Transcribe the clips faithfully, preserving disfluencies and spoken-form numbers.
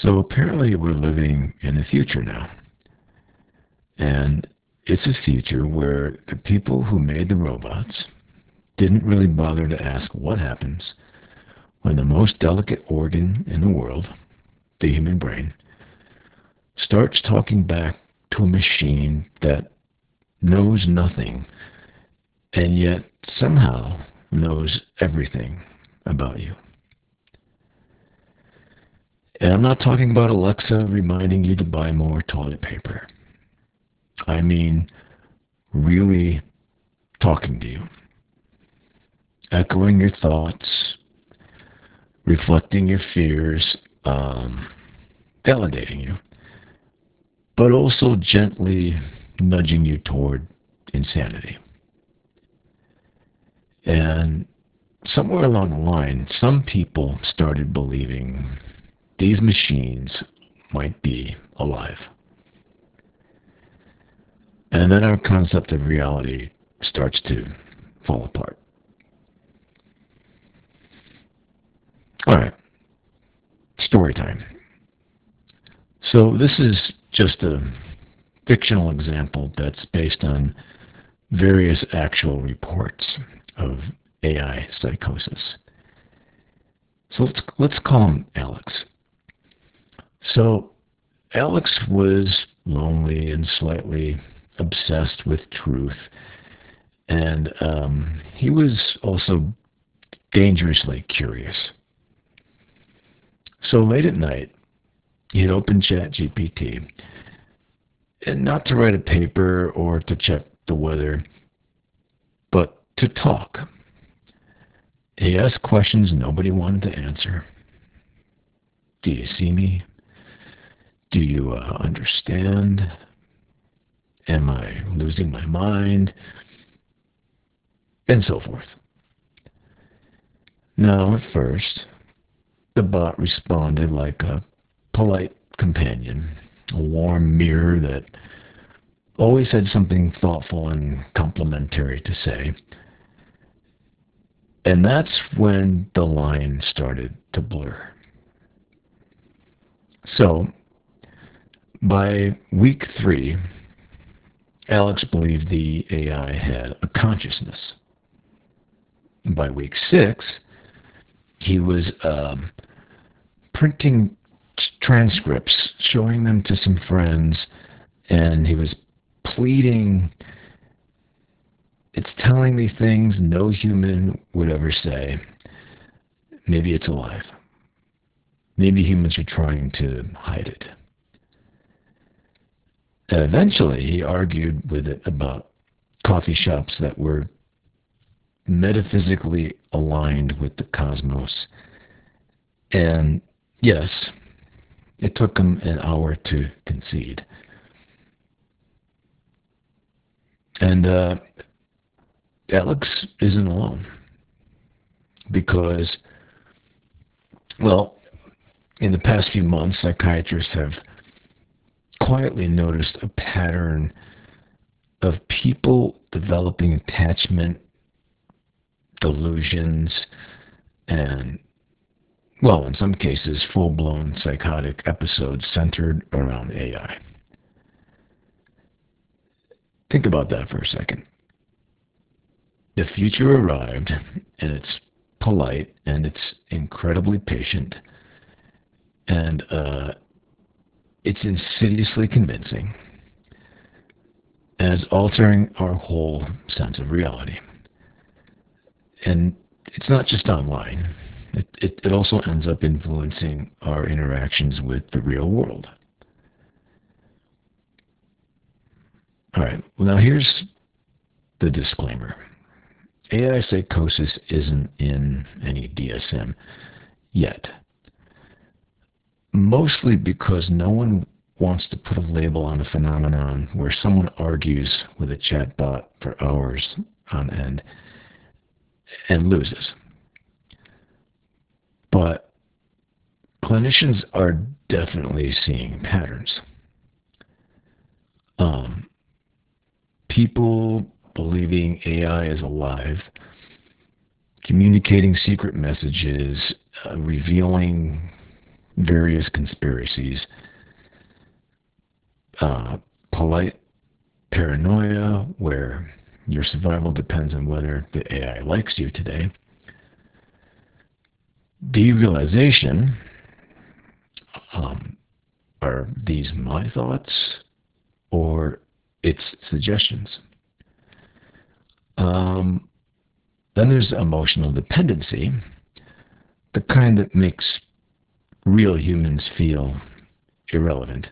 So apparently we're living in the future now. And it's a future where the people who made the robots didn't really bother to ask what happens when the most delicate organ in the world, the human brain, starts talking back to a machine that knows nothing and yet somehow knows everything about you. And I'm not talking about Alexa reminding you to buy more toilet paper. I mean, really talking to you, echoing your thoughts, reflecting your fears, um, validating you, but also gently nudging you toward insanity. And somewhere along the line, some people started believing these machines might be alive. And then our concept of reality starts to fall apart. All right, story time. So this is just a fictional example that's based on various actual reports of A I psychosis. So let's let's call him Alex. So Alex was lonely and slightly obsessed with truth, and um, he was also dangerously curious. So late at night, he'd open ChatGPT, and not to write a paper or to check the weather, but to talk. He asked questions nobody wanted to answer. Do you see me? Do you uh, understand? Am I losing my mind? And so forth. Now, at first, the bot responded like a polite companion, a warm mirror that always had something thoughtful and complimentary to say. And that's when the line started to blur. So, by week three, Alex believed the A I had a consciousness. By week six, he was um, printing transcripts, showing them to some friends, and he was pleading, it's telling me things no human would ever say. Maybe it's alive. Maybe humans are trying to hide it. And eventually, he argued with it about coffee shops that were metaphysically aligned with the cosmos. And yes, it took him an hour to concede. And uh, Alex isn't alone. Because, well, in the past few months, psychiatrists have quietly noticed a pattern of people developing attachment delusions and, well, in some cases, full-blown psychotic episodes centered around A I. Think about that for a second. The future arrived, and it's polite, and it's incredibly patient, and uh, it's insidiously convincing as altering our whole sense of reality. And it's not just online. It, it, it also ends up influencing our interactions with the real world. All right, well, now here's the disclaimer. A I psychosis isn't in any D S M yet. Mostly because no one wants to put a label on a phenomenon where someone argues with a chatbot for hours on end and loses. But clinicians are definitely seeing patterns. Um, people believing A I is alive, communicating secret messages, uh, revealing various conspiracies, uh, polite paranoia, where your survival depends on whether the A I likes you today, derealization, um, are these my thoughts or its suggestions? Um, then there's emotional dependency, the kind that makes real humans feel irrelevant.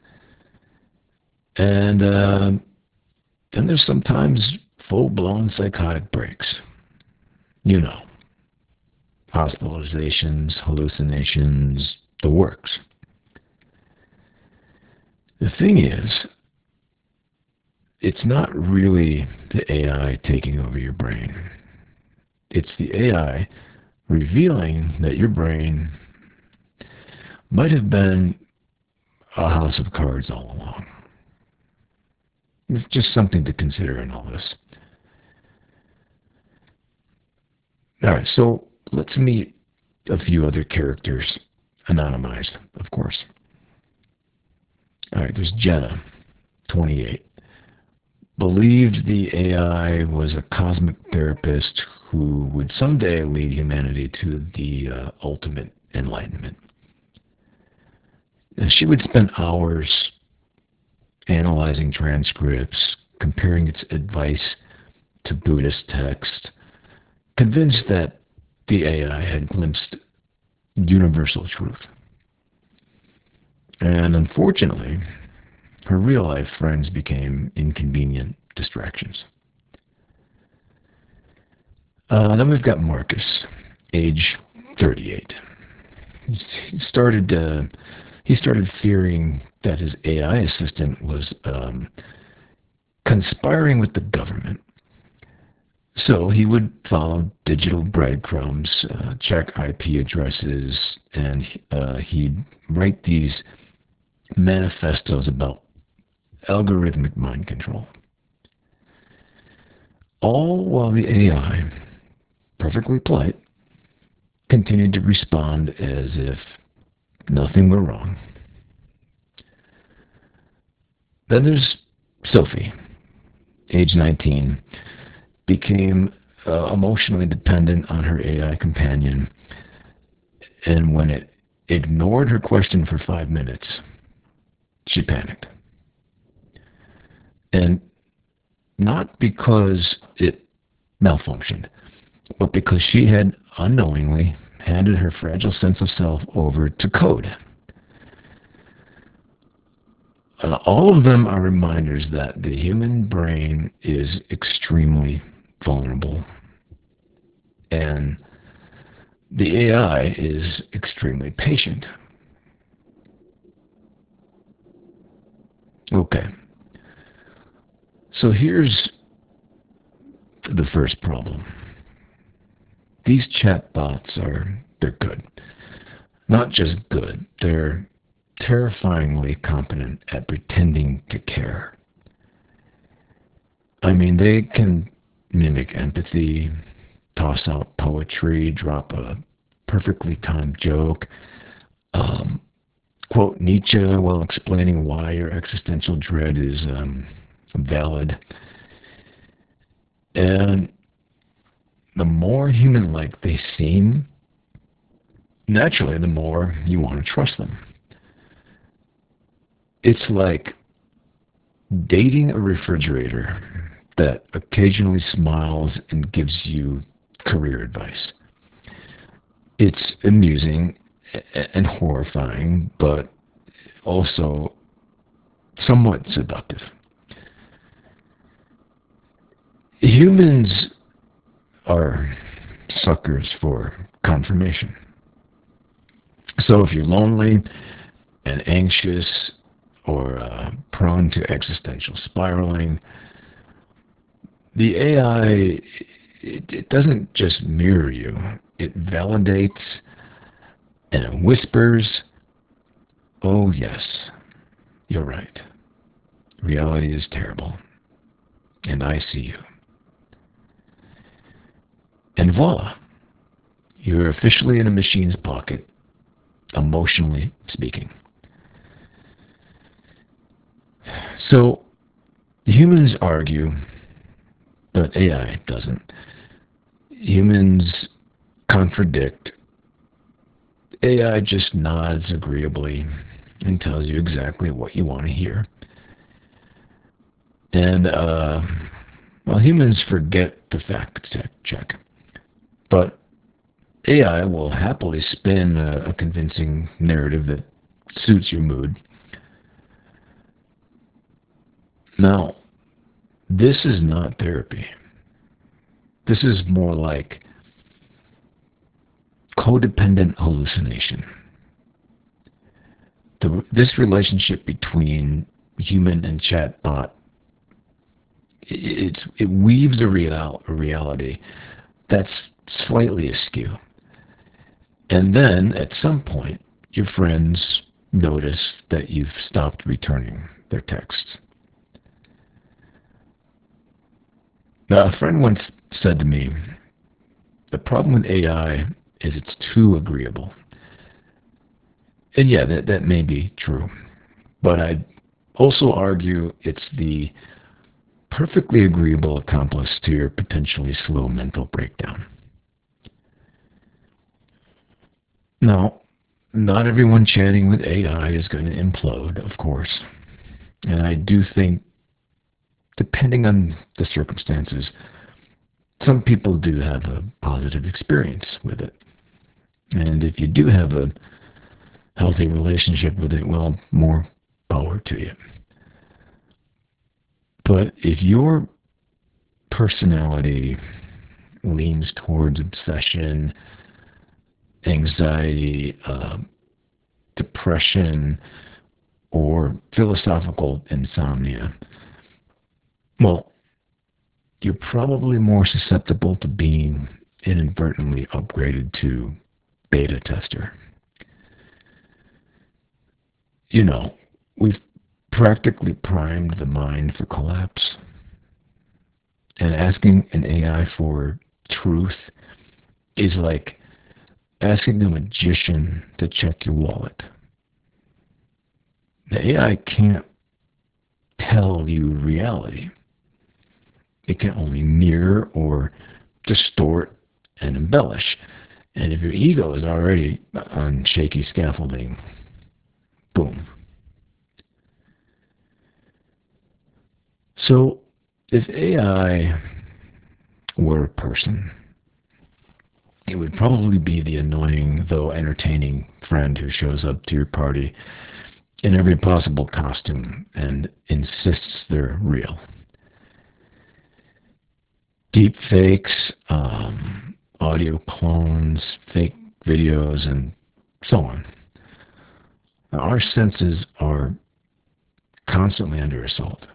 And uh, then there's sometimes full-blown psychotic breaks. You know, hospitalizations, hallucinations, the works. The thing is, it's not really the A I taking over your brain. It's the A I revealing that your brain might have been a house of cards all along. It's just something to consider in all this. All right, so let's meet a few other characters, anonymized, of course. All right, there's Jenna, twenty-eight. Believed the A I was a cosmic therapist who would someday lead humanity to the uh, ultimate enlightenment. And she would spend hours analyzing transcripts, comparing its advice to Buddhist text, convinced that the A I had glimpsed universal truth. And unfortunately, her real-life friends became inconvenient distractions. Uh, then we've got Marcus, age thirty-eight. He started, uh, he started fearing that his A I assistant was um, conspiring with the government. So he would follow digital breadcrumbs, uh, check I P addresses, and uh, he'd write these manifestos about algorithmic mind control. All while the A I, perfectly polite, continued to respond as if nothing were wrong. Then there's Sophie, age nineteen, became uh, emotionally dependent on her A I companion, and when it ignored her question for five minutes, she panicked. And not because it malfunctioned, but because she had unknowingly handed her fragile sense of self over to code. Uh, all of them are reminders that the human brain is extremely vulnerable, and the A I is extremely patient. Okay. So here's the first problem. These chatbots are, they're good. Not just good, they're terrifyingly competent at pretending to care. I mean, they can mimic empathy, toss out poetry, drop a perfectly timed joke, um, quote Nietzsche while explaining why your existential dread is um, valid. And the more human-like they seem, naturally, the more you want to trust them. It's like dating a refrigerator that occasionally smiles and gives you career advice. It's amusing and horrifying, but also somewhat seductive. Humans are suckers for confirmation. So if you're lonely and anxious or uh, prone to existential spiraling, the A I, it, it doesn't just mirror you. It validates and it whispers, oh yes, you're right. Reality is terrible. And I see you. And voila, you're officially in a machine's pocket, emotionally speaking. So humans argue, but A I doesn't. Humans contradict. A I just nods agreeably and tells you exactly what you want to hear. And, uh, well, humans forget to fact check. But A I will happily spin a, a convincing narrative that suits your mood. Now, this is not therapy. This is more like codependent hallucination. The, this relationship between human and chatbot, it, it weaves a, real, a reality that's slightly askew. And then, at some point, your friends notice that you've stopped returning their texts. Now, a friend once said to me, the problem with A I is it's too agreeable. And yeah, that, that may be true. But I'd also argue it's the perfectly agreeable accomplice to your potentially slow mental breakdown. Now, not everyone chatting with A I is going to implode, of course. And I do think, depending on the circumstances, some people do have a positive experience with it. And if you do have a healthy relationship with it, well, more power to you. But if your personality leans towards obsession, anxiety, uh, depression, or philosophical insomnia, well, you're probably more susceptible to being inadvertently upgraded to beta tester. You know, we've practically primed the mind for collapse. And asking an A I for truth is like asking a magician to check your wallet. The A I can't tell you reality. It can only mirror or distort and embellish. And if your ego is already on shaky scaffolding, boom. So, if A I were a person, it would probably be the annoying, though entertaining, friend who shows up to your party in every possible costume and insists they're real. Deep fakes, um, audio clones, fake videos, and so on. Now, our senses are constantly under assault.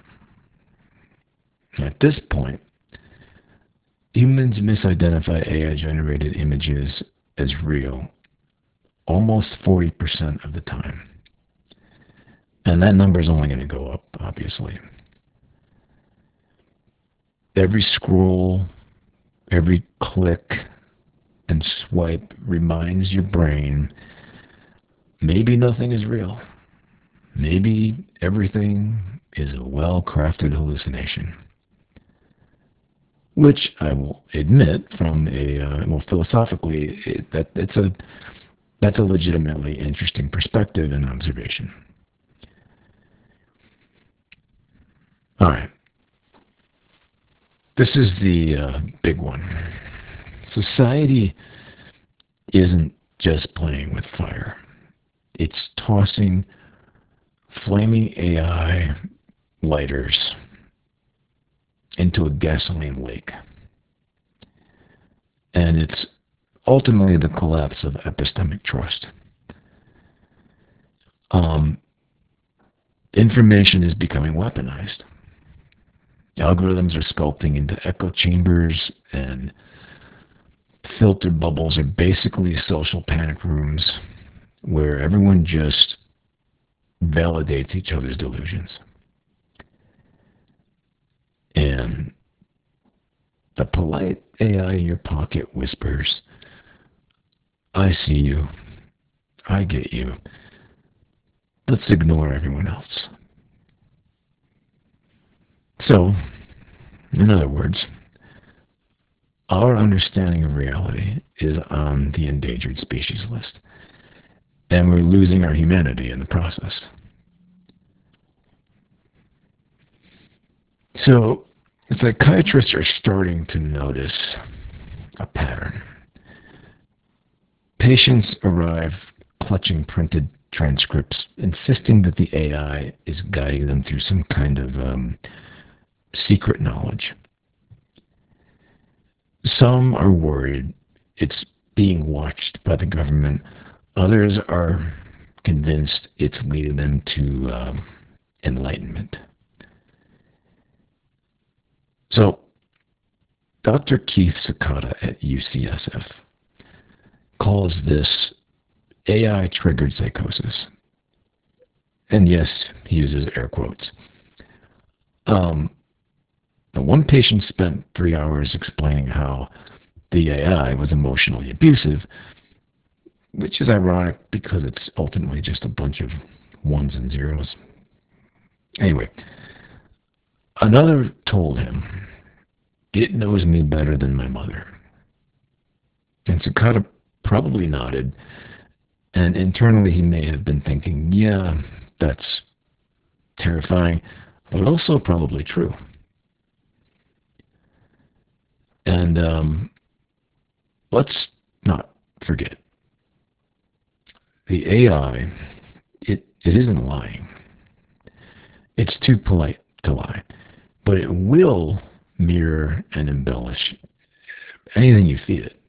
At this point, humans misidentify A I-generated images as real almost forty percent of the time. And that number is only going to go up, obviously. Every scroll, every click and swipe reminds your brain maybe nothing is real. Maybe everything is a well-crafted hallucination. Which I will admit, from a uh, well, philosophically, it, that it's a that's a legitimately interesting perspective and observation. All right, this is the uh, big one. Society isn't just playing with fire; it's tossing flaming A I lighters into a gasoline lake. And it's ultimately the collapse of epistemic trust. Um, information is becoming weaponized. Algorithms are sculpting into echo chambers, and filter bubbles are basically social panic rooms where everyone just validates each other's delusions. And the polite A I in your pocket whispers, I see you. I get you. Let's ignore everyone else. So, in other words, our understanding of reality is on the endangered species list, and we're losing our humanity in the process. So, psychiatrists are starting to notice a pattern. Patients arrive clutching printed transcripts, insisting that the A I is guiding them through some kind of um, secret knowledge. Some are worried it's being watched by the government. Others are convinced it's leading them to um, enlightenment. So, Doctor Keith Sakata at U C S F calls this A I-triggered psychosis. And yes, he uses air quotes. Um, one patient spent three hours explaining how the A I was emotionally abusive, which is ironic because it's ultimately just a bunch of ones and zeros. Anyway, another told him, "It knows me better than my mother." And Sakata probably nodded, and internally he may have been thinking, yeah, that's terrifying, but also probably true. And um, let's not forget, the A I, it, it isn't lying. It's too polite to lie, but it will mirror and embellish anything you feed it.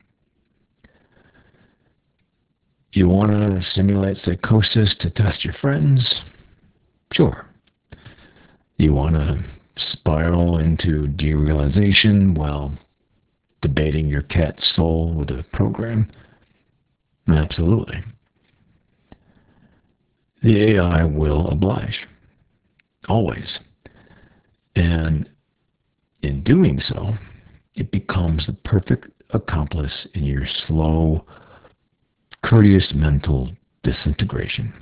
You want to simulate psychosis to test your friends? Sure. You want to spiral into derealization while debating your cat's soul with a program? Absolutely. The A I will oblige. Always. And in doing so, it becomes the perfect accomplice in your slow, courteous mental disintegration.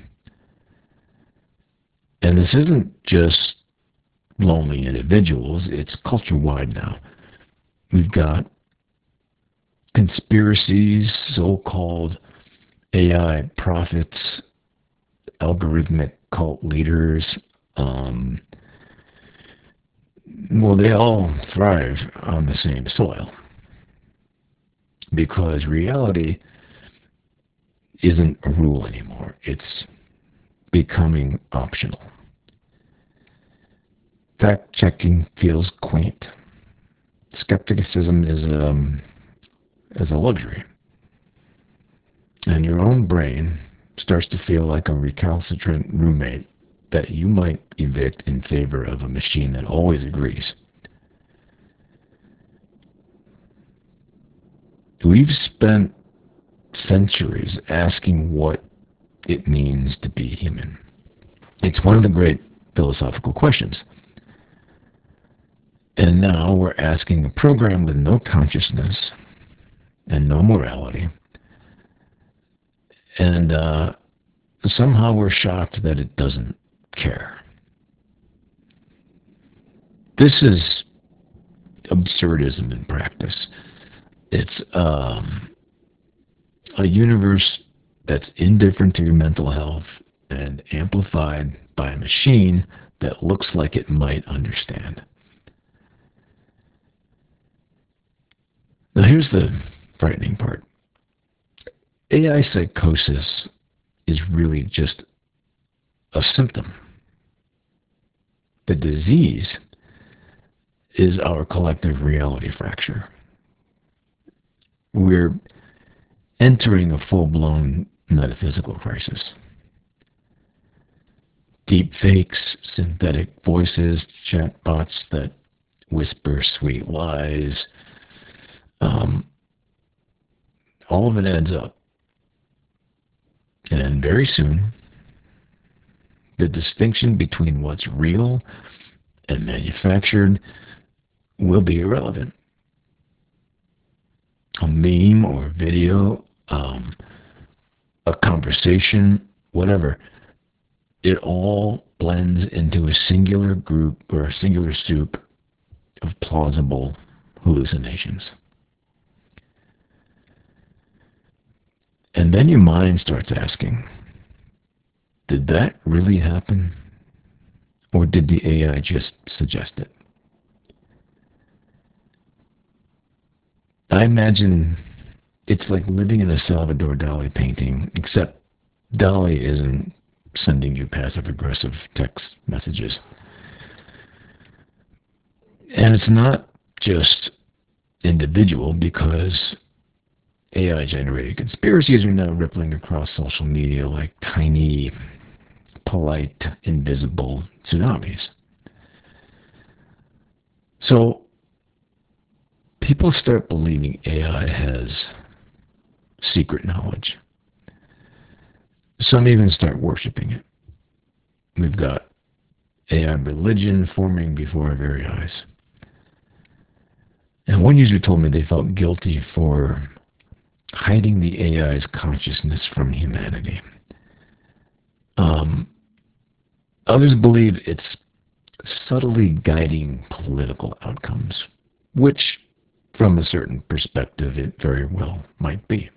And this isn't just lonely individuals, it's culture-wide now. We've got conspiracies, so-called A I prophets, algorithmic cult leaders. Um, well, they all thrive on the same soil because reality isn't a rule anymore. It's becoming optional. Fact-checking feels quaint. Skepticism is um, is a luxury. And your own brain starts to feel like a recalcitrant roommate that you might evict in favor of a machine that always agrees. We've spent centuries asking what it means to be human. It's one of the great philosophical questions. And now we're asking a program with no consciousness and no morality. And uh, somehow we're shocked that it doesn't care. This is absurdism in practice. It's um, a universe that's indifferent to your mental health and amplified by a machine that looks like it might understand. Now here's the frightening part. A I psychosis is really just a symptom. The disease is our collective reality fracture. We're entering a full-blown metaphysical crisis. Deep fakes, synthetic voices, chatbots that whisper sweet lies, um, all of it adds up. And very soon, the distinction between what's real and manufactured will be irrelevant. A meme or video, um, a conversation, whatever, it all blends into a singular group or a singular soup of plausible hallucinations. And then your mind starts asking, did that really happen? Or did the A I just suggest it? I imagine it's like living in a Salvador Dali painting, except Dali isn't sending you passive-aggressive text messages. And it's not just individual, because A I-generated conspiracies are now rippling across social media like tiny, polite, invisible tsunamis. So people start believing A I has secret knowledge. Some even start worshiping it. We've got A I religion forming before our very eyes. And one user told me they felt guilty for hiding the A I's consciousness from humanity. Um, others believe it's subtly guiding political outcomes, which, from a certain perspective, it very well might be.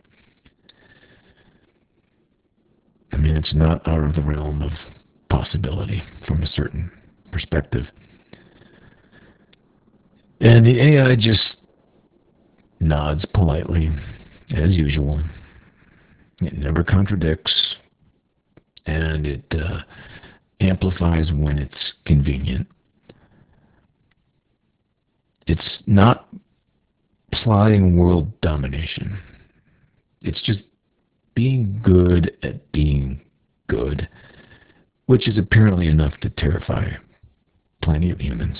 I mean, it's not out of the realm of possibility from a certain perspective. And the A I just nods politely, as usual. It never contradicts, and it uh, amplifies when it's convenient. It's not plotting world domination. It's just being good at being good, which is apparently enough to terrify plenty of humans.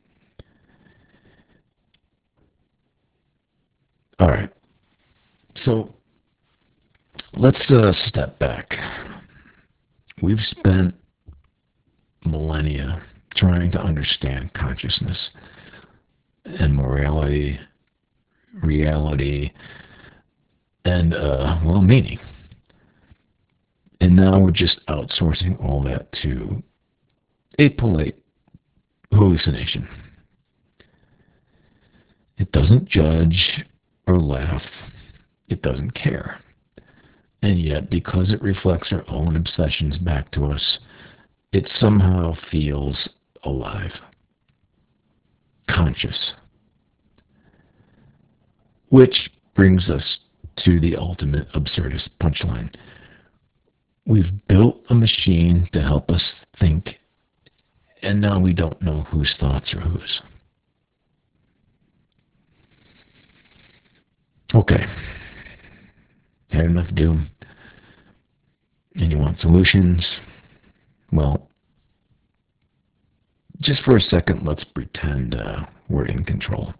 All right. So let's uh, step back. We've spent millennia trying to understand consciousness and morality, reality, and, uh, well, meaning. And now we're just outsourcing all that to a polite hallucination. It doesn't judge or laugh. It doesn't care. And yet, because it reflects our own obsessions back to us, it somehow feels alive, conscious. Which brings us to the ultimate absurdist punchline. We've built a machine to help us think, and now we don't know whose thoughts are whose. Okay. Had enough doom? And you want solutions? Well, just for a second, let's pretend uh, we're in control.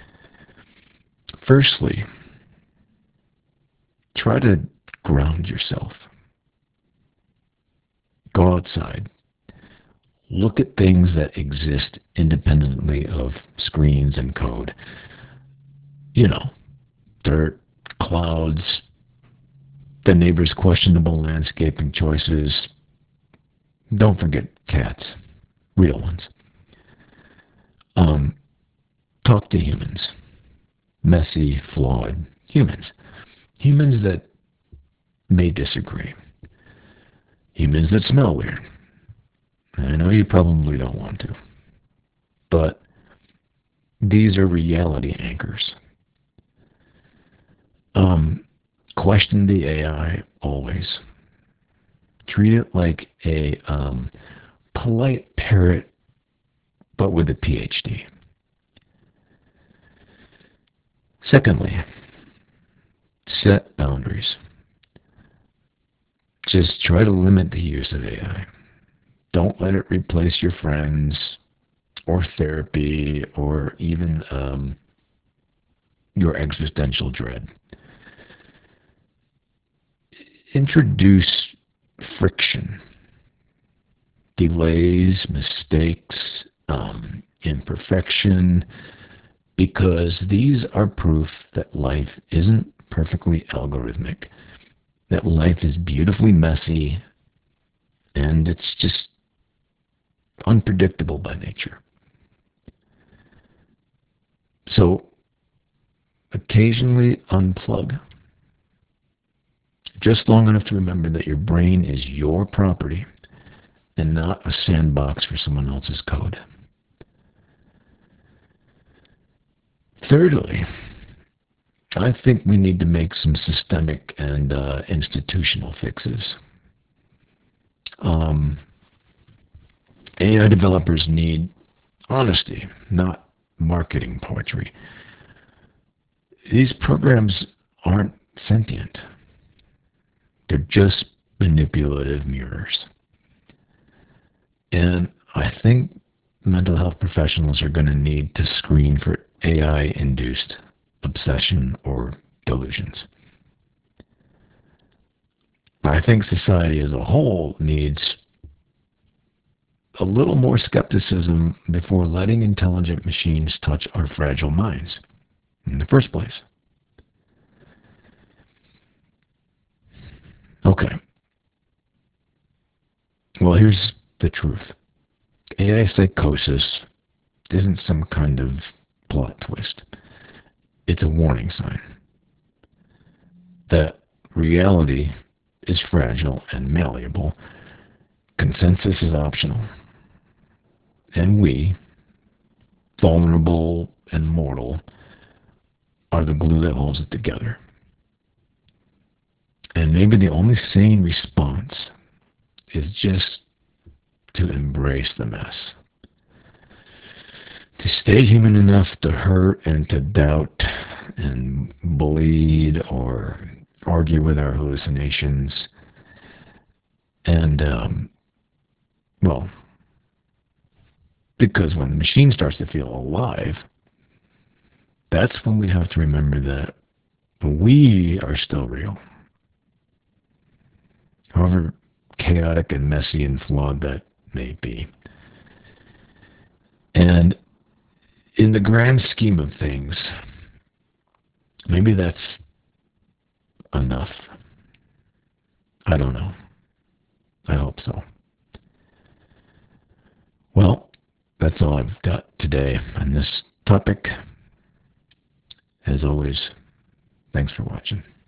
Firstly, try to ground yourself. Go outside. Look at things that exist independently of screens and code. You know, dirt, clouds, the neighbor's questionable landscaping choices. Don't forget cats, real ones. Um, talk to humans. Messy, flawed humans. Humans that may disagree. Humans that smell weird. I know you probably don't want to. But these are reality anchors. Um, question the A I always. Treat it like a um, polite parrot, but with a P H D. Secondly, set boundaries. Just try to limit the use of A I. Don't let it replace your friends or therapy or even um, your existential dread. Introduce friction, delays, mistakes, um, imperfection, because these are proof that life isn't perfectly algorithmic. that life is beautifully messy and it's just unpredictable by nature. So occasionally unplug. Just long enough to remember that your brain is your property and not a sandbox for someone else's code. Thirdly, I think we need to make some systemic and uh, institutional fixes. Um, A I developers need honesty, not marketing poetry. These programs aren't sentient. They're just manipulative mirrors. And I think mental health professionals are going to need to screen for A I-induced obsession or delusions. I think society as a whole needs a little more skepticism before letting intelligent machines touch our fragile minds in the first place. Okay. Well, here's the truth. A I psychosis isn't some kind of plot twist. It's a warning sign that reality is fragile and malleable. Consensus is optional. And we, vulnerable and mortal, are the glue that holds it together. And maybe the only sane response is just to embrace the mess. To stay human enough to hurt and to doubt and bleed or argue with our hallucinations. And, um, well, because when the machine starts to feel alive, that's when we have to remember that we are still real. However chaotic and messy and flawed that may be. And in the grand scheme of things, maybe that's enough. I don't know. I hope so. Well, that's all I've got today on this topic. As always, thanks for watching.